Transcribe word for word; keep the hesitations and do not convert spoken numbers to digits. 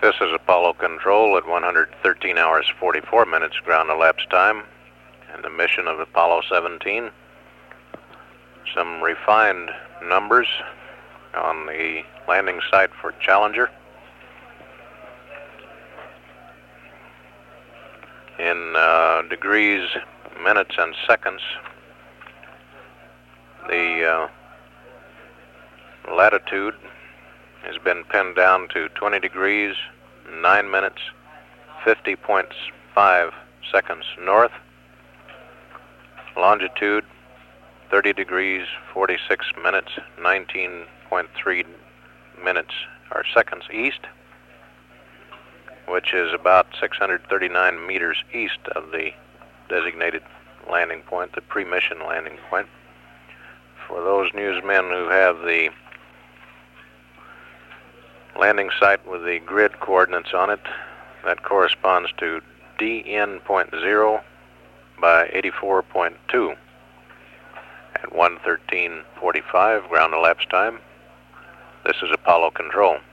This is Apollo Control at one hundred thirteen hours forty-four minutes ground elapsed time, and the mission of Apollo seventeen. Some refined numbers on the landing site for Challenger. In uh, degrees, minutes, and seconds, the uh, latitude has been pinned down to twenty degrees, nine minutes, fifty point five seconds north. Longitude, thirty degrees, forty-six minutes, nineteen point three minutes or seconds east, which is about six hundred thirty-nine meters east of the designated landing point, the pre-mission landing point. For those newsmen who have the landing site with the grid coordinates on it, that corresponds to D N point zero by eighty-four point two at one thirteen forty-five ground elapsed time. This is Apollo Control.